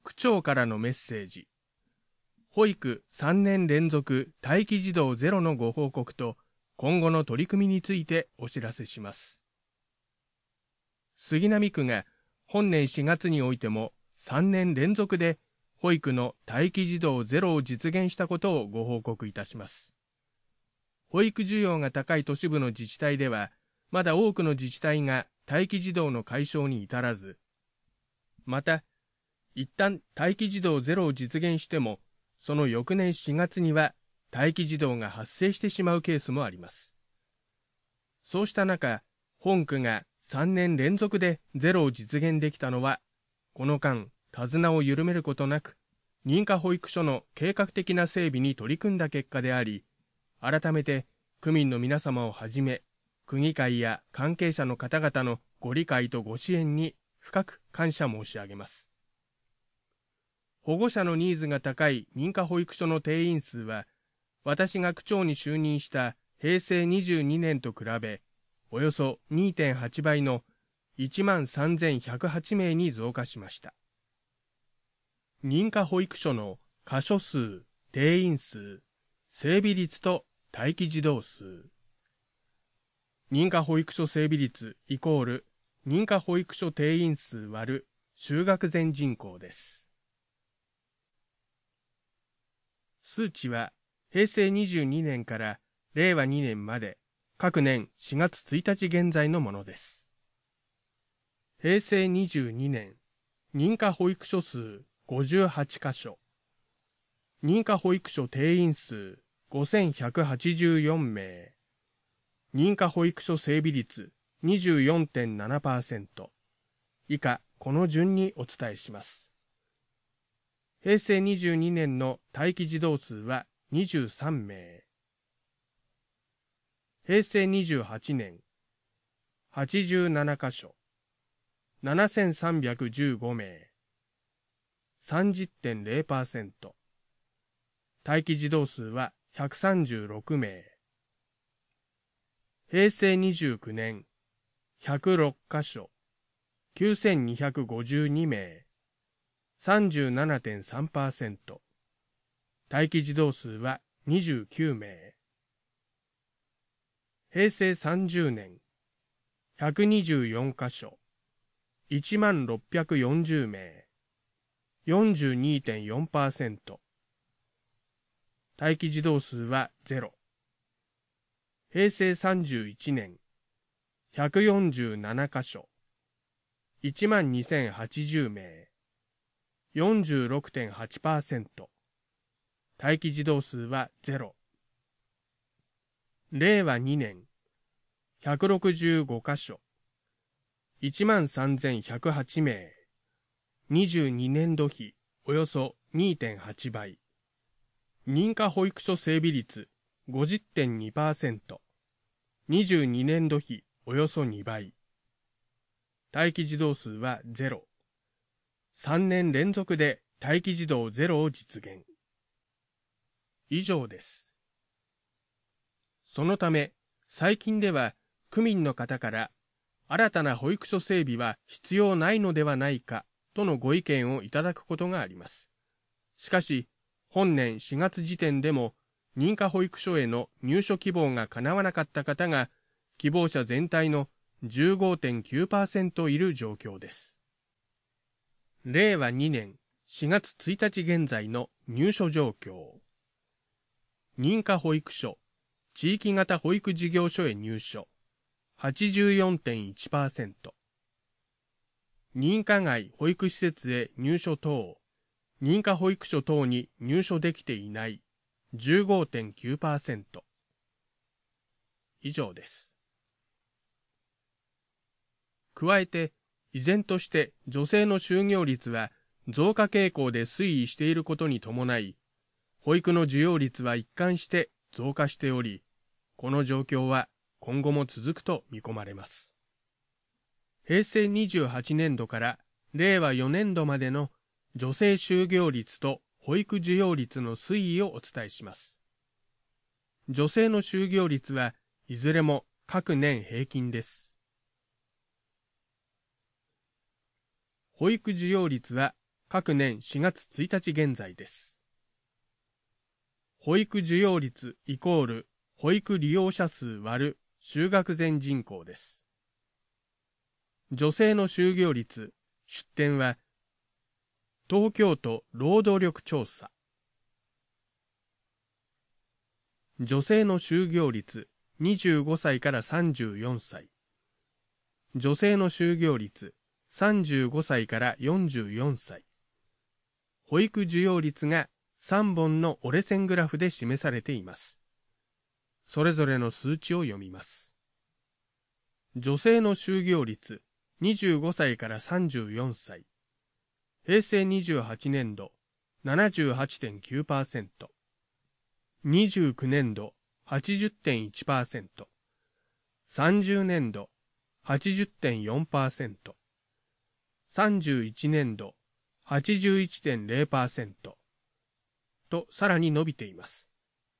区長からのメッセージ。保育3年連続待機児童ゼロのご報告と今後の取り組みについてお知らせします。杉並区が本年4月においても3年連続で保育の待機児童ゼロを実現したことをご報告いたします。保育需要が高い都市部の自治体では、まだ多くの自治体が待機児童の解消に至らず、また、一旦待機児童ゼロを実現しても、その翌年4月には待機児童が発生してしまうケースもあります。そうした中、本区が3年連続でゼロを実現できたのは、この間、手綱を緩めることなく、認可保育所の計画的な整備に取り組んだ結果であり、改めて区民の皆様をはじめ、区議会や関係者の方々のご理解とご支援に深く感謝申し上げます。保護者のニーズが高い認可保育所の定員数は、私が区長に就任した平成22年と比べ、およそ 2.8 倍の 13,108 名に増加しました。認可保育所の箇所数、定員数、整備率と待機児童数。認可保育所整備率イコール認可保育所定員数割る就学前人口です。数値は平成22年から令和2年まで各年4月1日現在のものです。平成22年、認可保育所数58カ所、認可保育所定員数5184名、認可保育所整備率 24.7%、以下この順にお伝えします。平成22年の待機児童数は23名。平成28年、87カ所、7315名、30.0%。待機児童数は136名。平成29年、106カ所、9252名、37.3%。待機児童数は29名。平成30年、124カ所、1640名、42.4%。待機児童数は0。平成31年、147カ所、12,080名、46.8%。待機児童数は0。令和2年、165カ所、13,108名、22年度比およそ 2.8 倍。認可保育所整備率 50.2%、22年度比およそ2倍。待機児童数は0。3年連続で待機児童ゼロを実現。以上です。そのため、最近では区民の方から新たな保育所整備は必要ないのではないかとのご意見をいただくことがあります。しかし、本年4月時点でも認可保育所への入所希望が叶わなかった方が希望者全体の 15.9% いる状況です。令和2年4月1日現在の入所状況。認可保育所、地域型保育事業所へ入所 84.1%。認可外保育施設へ入所等、認可保育所等に入所できていない 15.9%。以上です。加えて、依然として女性の就業率は増加傾向で推移していることに伴い、保育の需要率は一貫して増加しており、この状況は今後も続くと見込まれます。平成28年度から令和4年度までの女性就業率と保育需要率の推移をお伝えします。女性の就業率はいずれも各年平均です。保育需要率は各年4月1日現在です。保育需要率イコール保育利用者数割る就学前人口です。女性の就業率、出典は、東京都労働力調査。女性の就業率、25歳から34歳。女性の就業率、35歳から44歳。保育需要率が3本の折れ線グラフで示されています。それぞれの数値を読みます。女性の就業率、25歳から34歳。平成28年度、78.9%。29年度、80.1%。30年度、80.4%。31年度、81.0% とさらに伸びています。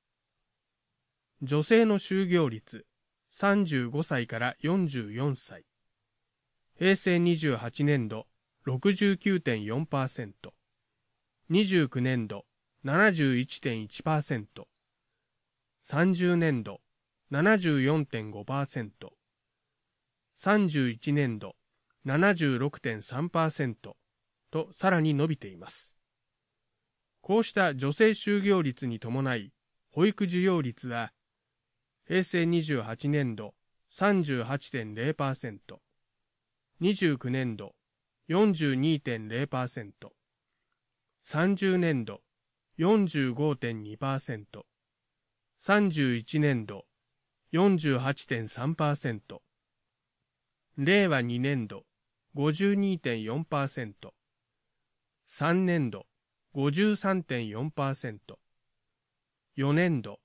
女性の就業率、35歳から44歳。平成28年度、69.4%。29年度、71.1%。30年度、74.5%。31年度、76.3%。とさらに伸びています。こうした女性就業率に伴い、保育需要率は、平成28年度 38.0%、29年度 42.0%、30年度 45.2%、31年度 48.3%、令和2年度 52.4%、3年度 53.4%、4年度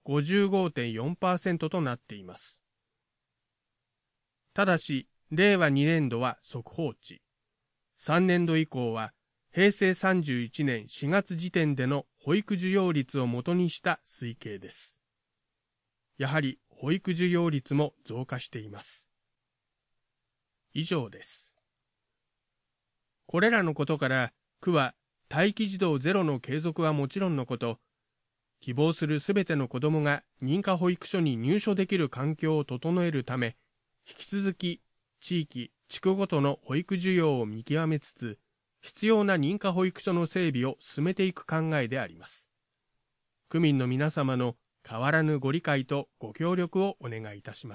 55.4% となっています。ただし、令和2年度は速報値。3年度以降は、平成31年4月時点での保育需要率をもとにした推計です。やはり、保育需要率も増加しています。以上です。これらのことから、区は待機児童ゼロの継続はもちろんのこと、希望するすべての子どもが認可保育所に入所できる環境を整えるため、引き続き地域・地区ごとの保育需要を見極めつつ、必要な認可保育所の整備を進めていく考えであります。区民の皆様の変わらぬご理解とご協力をお願いいたします。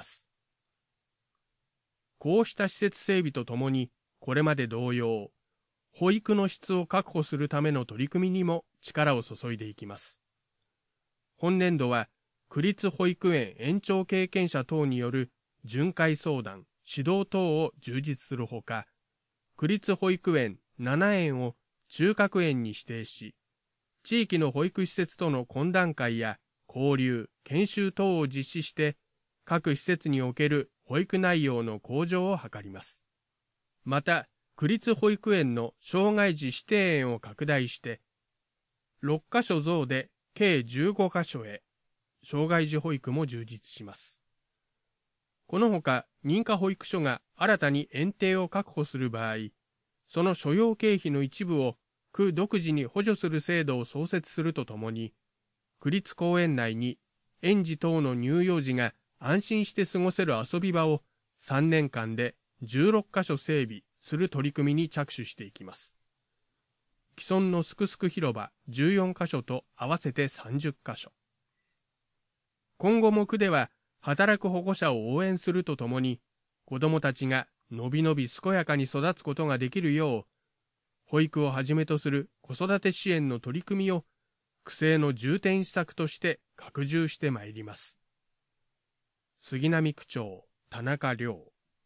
こうした施設整備とともに、これまで同様、保育の質を確保するための取り組みにも力を注いでいきます。本年度は、区立保育園園長経験者等による巡回相談、指導等を充実するほか、区立保育園7園を中核園に指定し、地域の保育施設との懇談会や交流、研修等を実施して、各施設における保育内容の向上を図ります。また、区立保育園の障害児指定園を拡大して、6カ所増で計15カ所へ、障害児保育も充実します。このほか、認可保育所が新たに園庭を確保する場合、その所要経費の一部を区独自に補助する制度を創設するとともに、区立公園内に園児等の乳幼児が安心して過ごせる遊び場を3年間で16カ所整備する取り組みに着手していきます。既存のすくすく広場14カ所と合わせて30カ所。今後も区では働く保護者を応援するとともに、子どもたちがのびのび健やかに育つことができるよう、保育をはじめとする子育て支援の取り組みを区政の重点施策として拡充してまいります。杉並区長、田中良。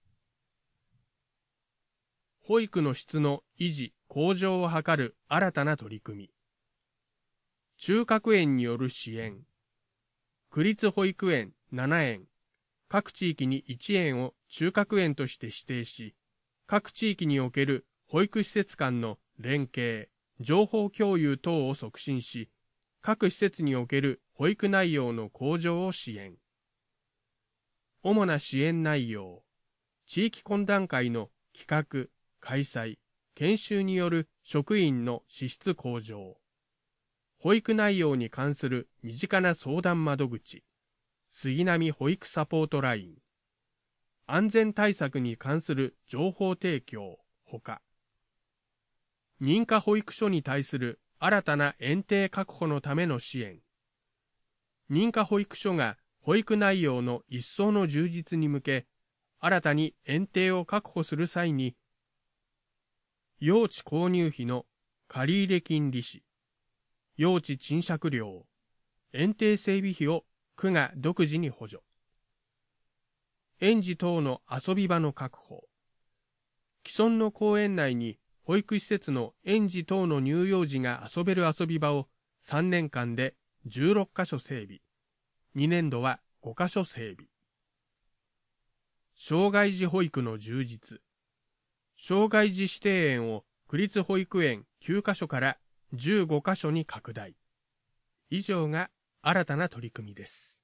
保育の質の維持・向上を図る新たな取り組み。中核園による支援。区立保育園7園、各地域に1園を中核園として指定し、各地域における保育施設間の連携、情報共有等を促進し、各施設における保育内容の向上を支援。主な支援内容、地域懇談会の企画、開催、 研修による職員の資質向上、保育内容に関する身近な相談窓口、杉並保育サポートライン、安全対策に関する情報提供ほか、認可保育所に対する新たな園庭確保のための支援、認可保育所が保育内容の一層の充実に向け、新たに園庭を確保する際に、用地購入費の借入金利子、用地賃借料、園庭整備費を区が独自に補助。園児等の遊び場の確保。既存の公園内に保育施設の園児等の乳幼児が遊べる遊び場を3年間で16カ所整備。2年度は5カ所整備。障害児保育の充実。障害児指定園を区立保育園9カ所から15カ所に拡大。以上が新たな取り組みです。